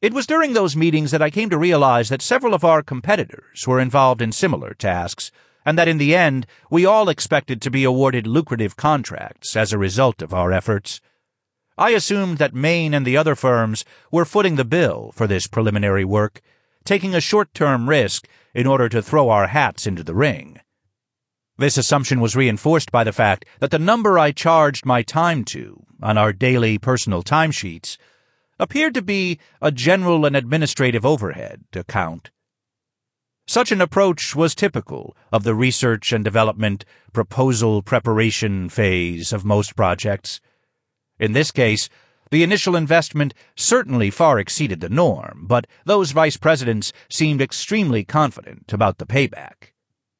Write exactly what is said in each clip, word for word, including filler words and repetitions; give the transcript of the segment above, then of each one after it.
It was during those meetings that I came to realize that several of our competitors were involved in similar tasks, and that in the end we all expected to be awarded lucrative contracts as a result of our efforts. I assumed that Maine and the other firms were footing the bill for this preliminary work, taking a short-term risk in order to throw our hats into the ring. This assumption was reinforced by the fact that the number I charged my time to on our daily personal timesheets appeared to be a general and administrative overhead account. Such an approach was typical of the research and development, proposal preparation phase of most projects. In this case, the initial investment certainly far exceeded the norm, but those vice presidents seemed extremely confident about the payback.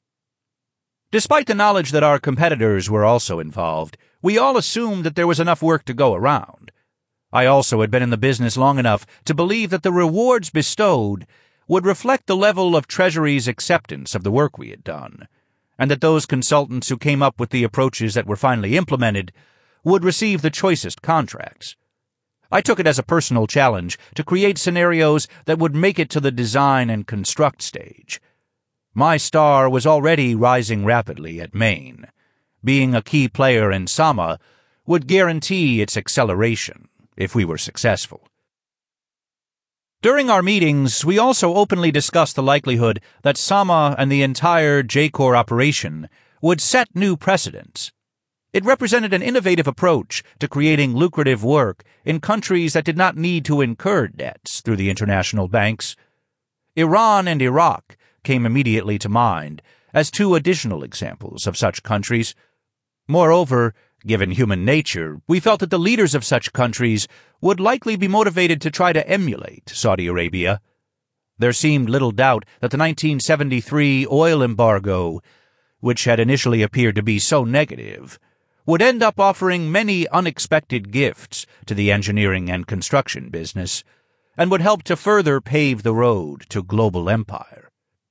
Despite the knowledge that our competitors were also involved, we all assumed that there was enough work to go around. I also had been in the business long enough to believe that the rewards bestowed would reflect the level of Treasury's acceptance of the work we had done, and that those consultants who came up with the approaches that were finally implemented would receive the choicest contracts. I took it as a personal challenge to create scenarios that would make it to the design and construct stage. My star was already rising rapidly at Maine. Being a key player in Sama would guarantee its acceleration if we were successful. During our meetings, we also openly discussed the likelihood that Sama and the entire J CORE operation would set new precedents. It represented an innovative approach to creating lucrative work in countries that did not need to incur debts through the international banks. Iran and Iraq came immediately to mind as two additional examples of such countries. Moreover, given human nature, we felt that the leaders of such countries would likely be motivated to try to emulate Saudi Arabia. There seemed little doubt that the nineteen seventy-three oil embargo, which had initially appeared to be so negative, would end up offering many unexpected gifts to the engineering and construction business, and would help to further pave the road to global empire.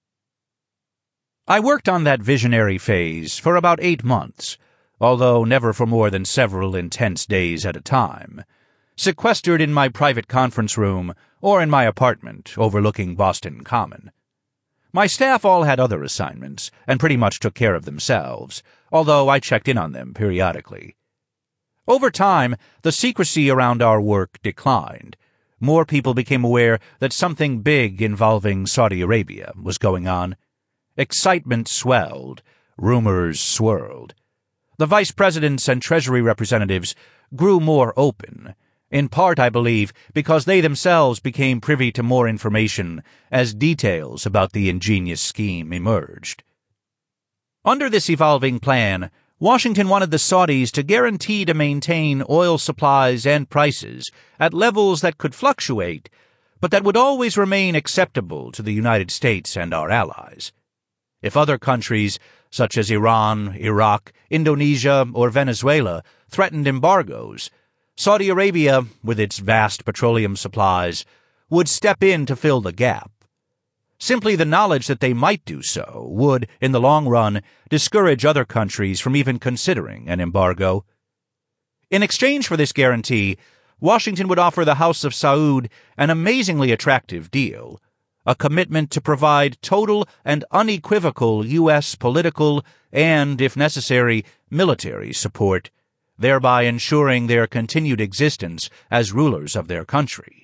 I worked on that visionary phase for about eight months, although never for more than several intense days at a time, sequestered in my private conference room or in my apartment overlooking Boston Common. My staff all had other assignments and pretty much took care of themselves, although I checked in on them periodically. Over time, the secrecy around our work declined. More people became aware that something big involving Saudi Arabia was going on. Excitement swelled, rumors swirled. The vice presidents and Treasury representatives grew more open, in part, I believe, because they themselves became privy to more information as details about the ingenious scheme emerged. Under this evolving plan, Washington wanted the Saudis to guarantee to maintain oil supplies and prices at levels that could fluctuate, but that would always remain acceptable to the United States and our allies. If other countries, such as Iran, Iraq, Indonesia, or Venezuela, threatened embargoes, Saudi Arabia, with its vast petroleum supplies, would step in to fill the gap. Simply the knowledge that they might do so would, in the long run, discourage other countries from even considering an embargo. In exchange for this guarantee, Washington would offer the House of Saud an amazingly attractive deal, a commitment to provide total and unequivocal U S political and, if necessary, military support, thereby ensuring their continued existence as rulers of their country.